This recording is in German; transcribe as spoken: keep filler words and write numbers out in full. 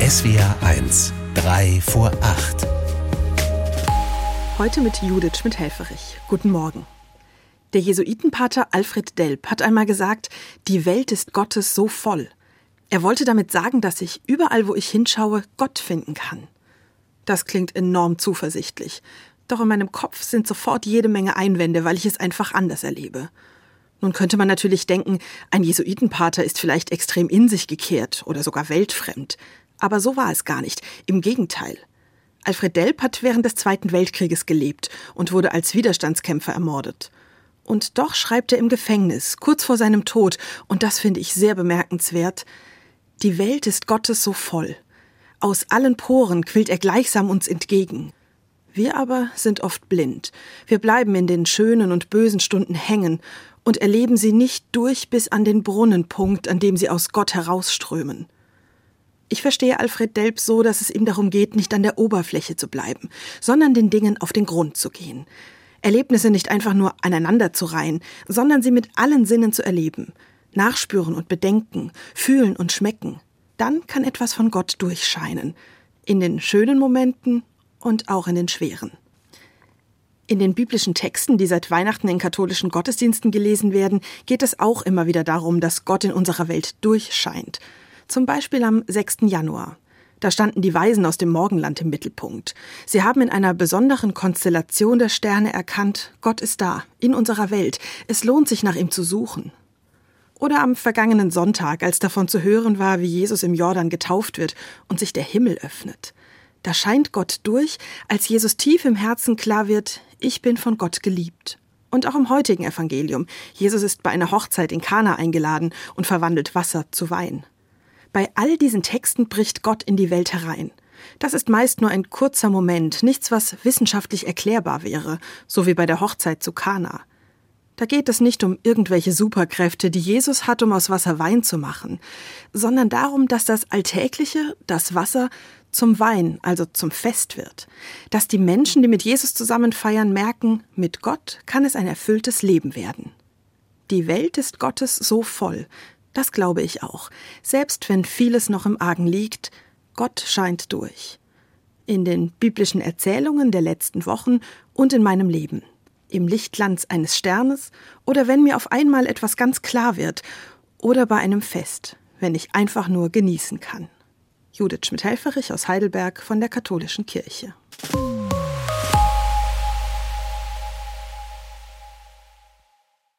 S W R eins, drei vor acht. Heute mit Judith Schmidt-Helfferich. Guten Morgen. Der Jesuitenpater Alfred Delp hat einmal gesagt, die Welt ist Gottes so voll. Er wollte damit sagen, dass ich überall, wo ich hinschaue, Gott finden kann. Das klingt enorm zuversichtlich. Doch in meinem Kopf sind sofort jede Menge Einwände, weil ich es einfach anders erlebe. Nun könnte man natürlich denken, ein Jesuitenpater ist vielleicht extrem in sich gekehrt oder sogar weltfremd. Aber so war es gar nicht. Im Gegenteil. Alfred Delp hat während des Zweiten Weltkrieges gelebt und wurde als Widerstandskämpfer ermordet. Und doch schreibt er im Gefängnis, kurz vor seinem Tod, und das finde ich sehr bemerkenswert: Die Welt ist Gottes so voll. Aus allen Poren quillt er gleichsam uns entgegen. Wir aber sind oft blind. Wir bleiben in den schönen und bösen Stunden hängen und erleben sie nicht durch bis an den Brunnenpunkt, an dem sie aus Gott herausströmen. Ich verstehe Alfred Delp so, dass es ihm darum geht, nicht an der Oberfläche zu bleiben, sondern den Dingen auf den Grund zu gehen. Erlebnisse nicht einfach nur aneinander zu reihen, sondern sie mit allen Sinnen zu erleben. Nachspüren und bedenken, fühlen und schmecken. Dann kann etwas von Gott durchscheinen. In den schönen Momenten und auch in den schweren. In den biblischen Texten, die seit Weihnachten in katholischen Gottesdiensten gelesen werden, geht es auch immer wieder darum, dass Gott in unserer Welt durchscheint. Zum Beispiel am sechsten Januar. Da standen die Weisen aus dem Morgenland im Mittelpunkt. Sie haben in einer besonderen Konstellation der Sterne erkannt, Gott ist da, in unserer Welt. Es lohnt sich, nach ihm zu suchen. Oder am vergangenen Sonntag, als davon zu hören war, wie Jesus im Jordan getauft wird und sich der Himmel öffnet. Da scheint Gott durch, als Jesus tief im Herzen klar wird, ich bin von Gott geliebt. Und auch im heutigen Evangelium. Jesus ist bei einer Hochzeit in Kana eingeladen und verwandelt Wasser zu Wein. Bei all diesen Texten bricht Gott in die Welt herein. Das ist meist nur ein kurzer Moment, nichts, was wissenschaftlich erklärbar wäre, so wie bei der Hochzeit zu Kana. Da geht es nicht um irgendwelche Superkräfte, die Jesus hat, um aus Wasser Wein zu machen, sondern darum, dass das Alltägliche, das Wasser, zum Wein, also zum Fest wird. Dass die Menschen, die mit Jesus zusammen feiern, merken, mit Gott kann es ein erfülltes Leben werden. Die Welt ist Gottes so voll. Das glaube ich auch. Selbst wenn vieles noch im Argen liegt, Gott scheint durch. In den biblischen Erzählungen der letzten Wochen und in meinem Leben. Im Lichtglanz eines Sternes oder wenn mir auf einmal etwas ganz klar wird. Oder bei einem Fest, wenn ich einfach nur genießen kann. Judith Schmidt-Helfferich aus Heidelberg von der Katholischen Kirche.